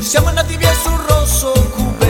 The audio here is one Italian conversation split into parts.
siamo andati via sul rosso coupé.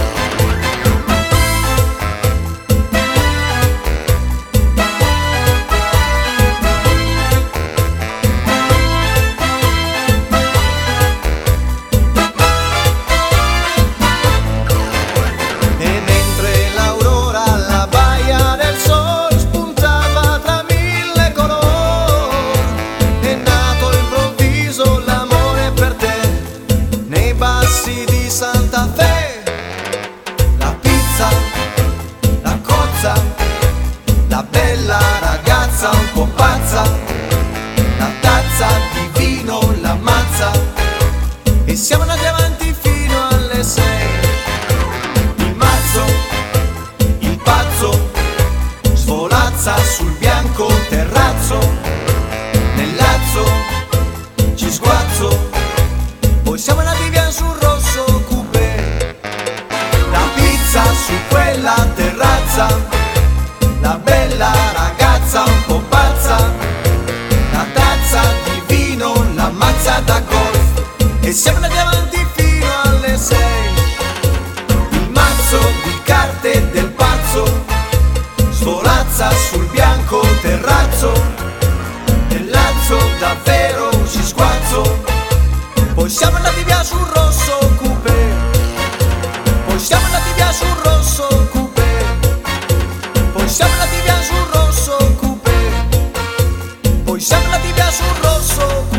E mentre l'aurora alla baia del sol spuntava tra mille colori, è nato improvviso l'amore per te nei bassi di Santa Fe. La pizza, la cozza, la bella ragazza un po' pazza, la tazza di vino, la mazza, e siamo andati avanti fino alle 6. Il mazzo, il pazzo, svolazza sul bianco terrazzo, nel lazzo ci sguazzo, poi siamo andati via sul rosso coupé. La pizza su quella terrazza, la bella ragazza un po' pazza, la tazza di vino, la mazza da golf, e siamo andati avanti fino alle 6. Il mazzo di carte del pazzo svolazza sul bianco terrazzo, nel lazzo davvero ci sguazzo, poi siamo andati via sul rosso coupé. Poi siamo andati via sul rosso coupé. Poi siamo andati via sul rosso coupé. Poi siamo andati via sul rosso coupé.